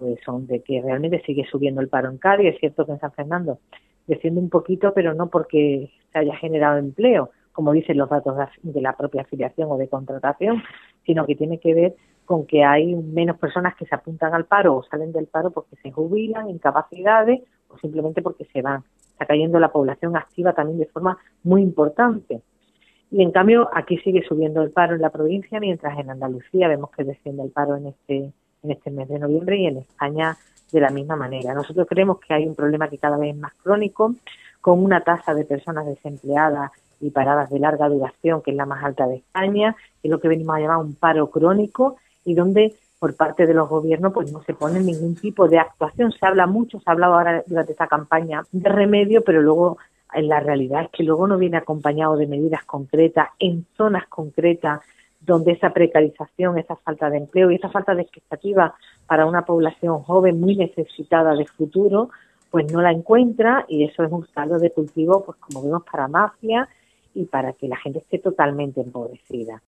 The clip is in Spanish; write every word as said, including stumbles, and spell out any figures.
de son de que realmente sigue subiendo el paro en Cádiz. Es cierto que en San Fernando desciende un poquito, pero no porque se haya generado empleo, como dicen los datos de la propia afiliación o de contratación, sino que tiene que ver con que hay menos personas que se apuntan al paro o salen del paro porque se jubilan, incapacidades o simplemente porque se van. Está cayendo la población activa también de forma muy importante. Y en cambio aquí sigue subiendo el paro en la provincia, mientras en Andalucía vemos que desciende el paro en este en este mes de noviembre y en España de la misma manera. Nosotros creemos que hay un problema que cada vez es más crónico, con una tasa de personas desempleadas y paradas de larga duración que es la más alta de España, que es lo que venimos a llamar un paro crónico, y donde por parte de los gobiernos pues no se pone ningún tipo de actuación. Se habla mucho, se ha hablado ahora durante esta campaña de remedio, pero luego en la realidad es que luego no viene acompañado de medidas concretas en zonas concretas donde esa precarización, esa falta de empleo y esa falta de expectativa para una población joven muy necesitada de futuro, pues no la encuentra, y eso es un caldo de cultivo, pues como vemos, para mafias y para que la gente esté totalmente empobrecida.